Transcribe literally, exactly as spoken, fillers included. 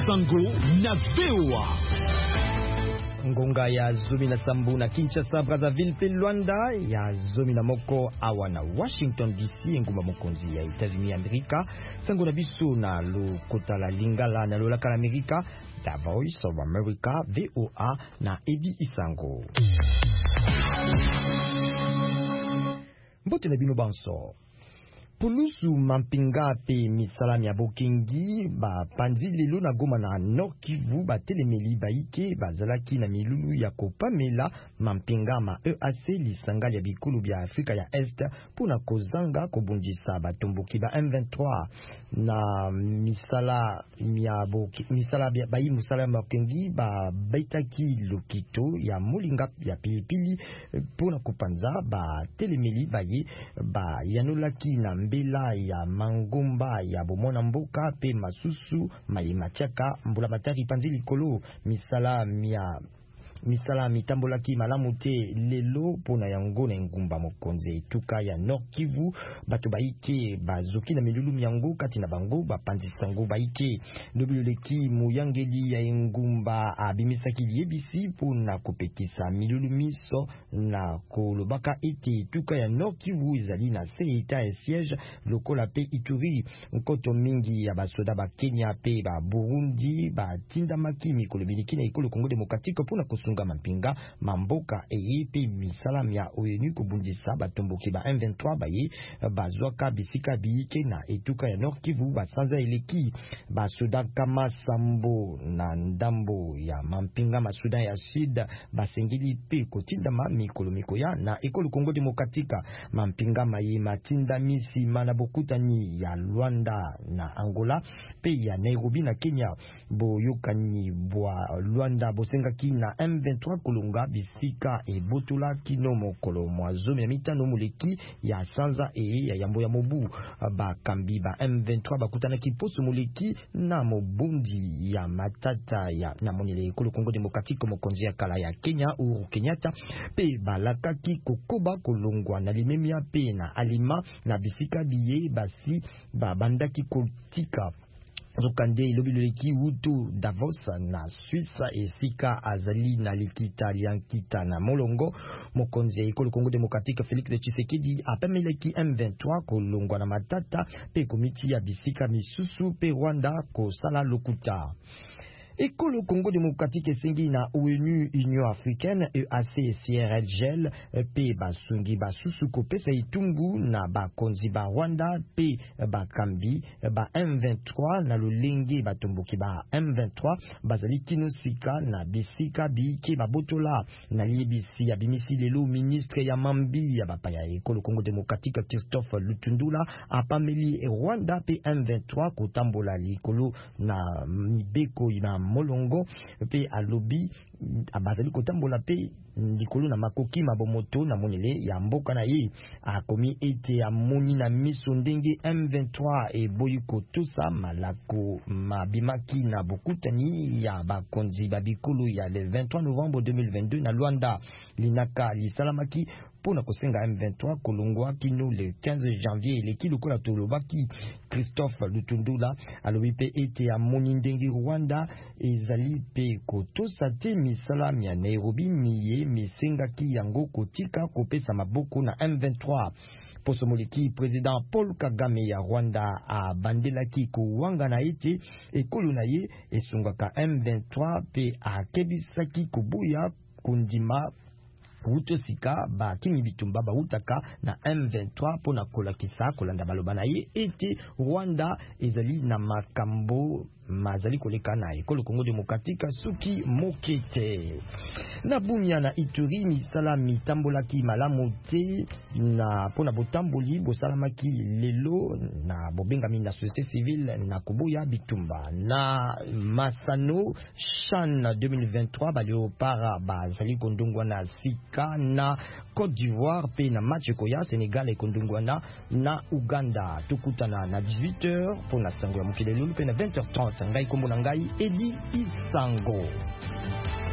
Sango na V O A. Ngonga ya zomi na sambu na Kinshasa, Brazzaville pe Luanda, ya zomi na moko awa na Washington D C, ngumba mokonzi ya Etats-Unis Amerika. Sango na biso na lo kota la lingala na lo laka la Amerika. The Voice of America, V O A na Edi Isango. Mbote na bino banso. Pulusu mampinga pe misalami ya bokengi ba panzi lelo na Goma na Nord Kivu ba telemeli ba ike ba zalaki na milulu ya kopamela mampinga ma E A C lisanga ya bikulu bya Afrika ya Est puna kozanga kobundisa batomboki ba M vingt-trois na misala ya boki misala ba yi musala makengi ba baitaki lokito ya mulinga ya pilipili puna kupanza ba telemeli ba ye ba yanolaki na mbela ya mangomba ya bomona mboka pe masusu mayematiaka mbula matari panzi likolo misala mia misala mitambolaki malamu te lelo pona yango na ngumba mokonzi etuka ya Nord Kivu bato baike bazoki na milulu yango kati na bango bapanzi sango baike lobiloleki muyangeli ya ngumba abimisaki liebisi pona kopekisa milulu miso na kolobaka ete etuka ya Nord Kivu ezali na se eta e siège lokola pe Ituri. Nkoto mingi ya basoda ba Kenya pe ba Burundi batindamaki mikolo biliki na ekolo Kongo Demokratike pona kosunga mampinga mamboka eyepe misalami ya O N U kubundisa batomboki ba M vingt-trois baye bazwaka bisika biike na etuka ya Nord Kivu basanza eleki basoda kama sambo na ndambo ya mampinga masuda ya Sud basengeli pe kotindama mikolo mikoya na ekolo Kongo Demokratika mampinga maye matinda misi mana bokutani ya Luanda na Angola pe ya Nairobi na Kenya boyokani bwa Luanda bosengaki na M vingt-trois kulunga bisika e botula kino mokolo mwazo ya mitano muleki ya sanza e ya yambo ya mobu ba kambi ba M vingt-trois bakutana kiposo muleki na mobundi ya matata ya na monele ekolo Kongo Demokratike mokonzi ya kala ya Kenya Uhuru Kenyatta pe balakaki kokoba kolongwa na limemia pe na alima na bisika biye basi babandaki kotika Zokande lobiloleki wuto Davos na Suisse esika azali na likita liankita na molongo mokonzi ya ekolo Kongo Demokratike Félix Tshisekedi apameleki M vingt-trois kolongwa na matata pe komiti ya bisika misusu pe Rwanda kosala lokuta. Ekolo Kongo Demokratike sengi na O N U, Union Africaine, E A C, C R L, G E L, pe basungi basusu kopesa itungu na bakonzi ba Rwanda pe bakambi ba M vingt-trois na lolenge batomboki ba M vingt-trois bazali kino sika na bisika biike babotola na liebisi ya bimisi lelo ministre ya mambi ya bapaya ekolo Kongo Demokratike Christophe Lutundula apameli Rwanda pe M vingt-trois kotambola likolo na mibeko na molongo pe alobi abazali kotambola pe likolo na makoki mabomoto na monele ya mboka na ye akomi ete amoni na miso ndenge M vingt-trois e boyi kotosa malako mabimaki na bokutani ya bakonzi babikolo ya le vingt-trois novembre deux mille vingt-deux na Luanda linaka lisalamaki pona kosenga M vingt-trois kolongwa kino le quinze janvier eleki lokola tolobaki Christophe Lutundula alobi pe ete amoni ndenge Rwanda ezali pe kotosa te misala ya Nairobi miye misengaki yango kotika kopesa maboko na M vingt-trois. Poso moleki président Paul Kagame ya Rwanda a bandelaki kowanga na ete ekolo na ye esungaka M vingt-trois pe akebisaki kobuya kundima Wuto sika ba kimi bitumba ba utaka na M vingt-trois pona kolakisa kolanda baloba na ye ete Rwanda ezali na makambo mazali koleka na ekolo Kongo Demokratike suki mokete na bunya na Ituri misala mitambolaki malamu te na pona botamboli bosalamaki lelo na bobengami na société civile na koboya bitumba na Masano Chan deux mille vingt-trois ba leopara bazali kondungwa na sika na Côte d'Ivoire pe na match koya Sénégal e kondungwa na na Uganda tukutana na dix-huit heures pona sango ya mokele lulu pe na vingt heures trente ngai kombo na ngai Edi Isango.